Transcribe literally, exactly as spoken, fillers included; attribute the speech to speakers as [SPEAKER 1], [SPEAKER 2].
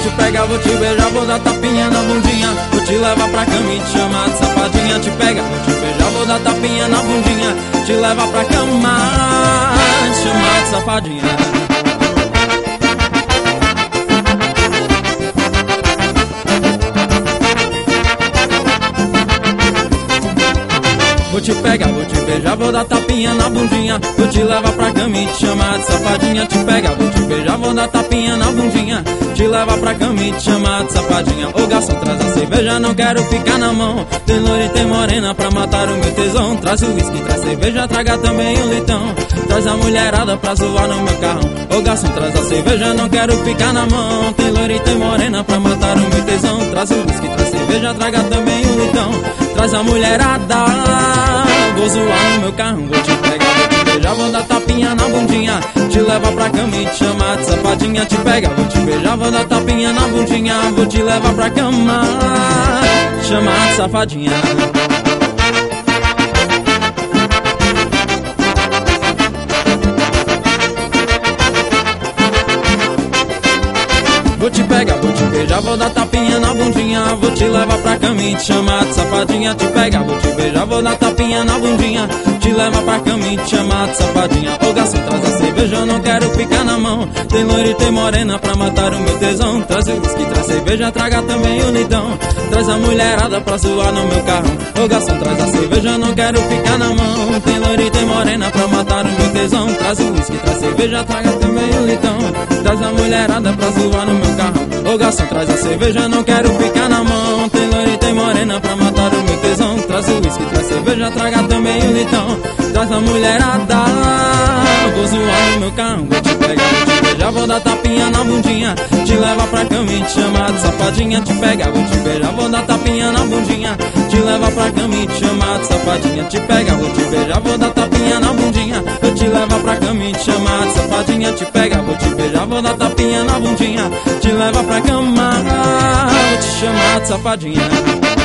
[SPEAKER 1] te pegar, vou te beijar, vou dar tapinha na bundinha, vou te levar pra cama e te chamar de safadinha. Te pega, vou te beijar, vou dar tapinha na bundinha, te levar pra cama, te chamar de safadinha. Vou te pegar, vou te beijar, vou dar tapinha na bundinha, vou te levar pra cama e te chamar de safadinha. Te pegar, vou te beijar, vou dar tapinha na bundinha, te levar pra cama e te chamar de safadinha. Ô garçom, traz a cerveja, não quero ficar na mão. Tem loira e tem morena pra matar o meu tesão. Traz o whisky, traz cerveja, traga também o litão. Traz a mulherada pra zoar no meu carrão. Ô garçom, traz a cerveja, não quero ficar na mão. Tem loira e tem morena pra matar o meu tesão. Traz o whisky, traz cerveja, traga também o litão. Traz a mulherada, vou zoar no meu carro, vou te pegar, vou te beijar, vou dar tapinha na bundinha, te levar pra cama e te chamar de safadinha. Te pega, vou te beijar, vou dar tapinha na bundinha, vou te levar pra cama, te chamar de safadinha. Vou te pegar, vou te beijar, vou dar tapinha na bundinha, vou te levar pra cama e te chamar de safadinha. Te pegar, vou te beijar, vou dar tapinha na bundinha, te levar pra cama e te chamar de safadinha. Ô garçom, traz a cerveja, eu não quero ficar na mão. Tem loira e tem morena pra matar o meu tesão. Traz o whisky, traz cerveja, traga também o litão. Traz a mulherada pra zoar no meu carro. Ô garçom, traz a cerveja, eu não quero ficar na mão. Tem loira e tem morena pra matar o meu tesão. Traz o whisky, traz cerveja, traga também o litão. Traz a mulherada pra zoar no meu carro. Ô garçom, traz a cerveja, não quero ficar na mão. Tem loira e tem morena pra matar o meu tesão. Traz o whisky, traz cerveja, traga também o litão. Traz a mulherada, vou zoar no meu carro, vou te pegar, vou te beijar, vou dar tapinha na bundinha, te levar pra cama e te chamar de safadinha. Te pegar, vou te beijar, vou dar tapinha na bundinha, te levar pra cama e te chamar de safadinha. Te pegar, vou te beijar, vou dar tapinha na bundinha, vou te levar pra cama e te chamar de safadinha. Te pegar, vou te beijar, vou dar tapinha na bundinha, te levar pra cama, vou te chamar de safadinha.